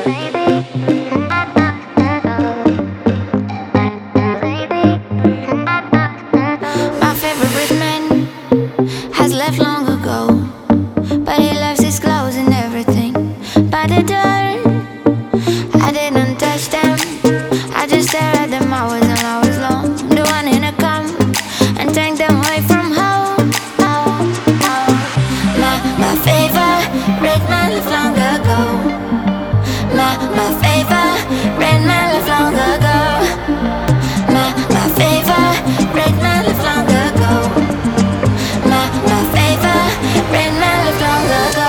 My favorite man has left long ago, but he left his clothes and everything by the door. I didn't touch them, I just stared at them hours and hours long. The one in a come and take them away from home. My favorite man left long ago. My favorite man left long ago. My favorite man left long ago. My favorite man left long ago.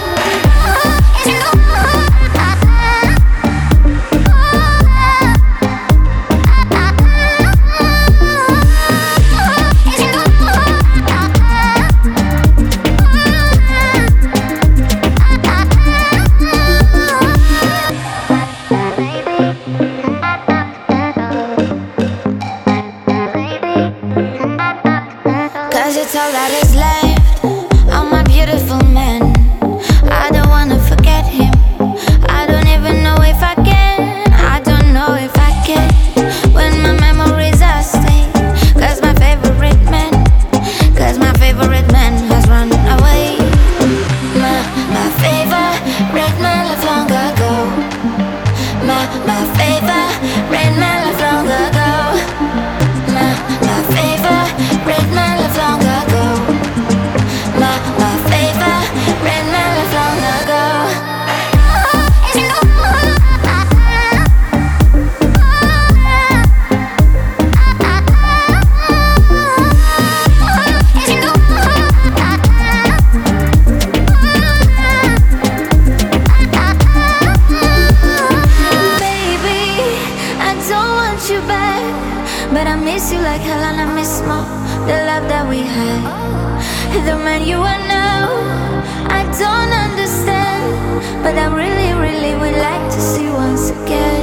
Cause it's all that is left. Oh, my beautiful man, I don't wanna forget him. I don't even know if I can. I don't know if I can. When my memories are staying. Cause my favorite man has run away. My favorite man left long ago. My favorite man left long ago. My favorite man left long ago. My favorite man left long ago. Baby, I don't want you back, but I miss you like hell and I miss more the love that we had. The man you are now, I don't understand, but I really, really would like to see once again.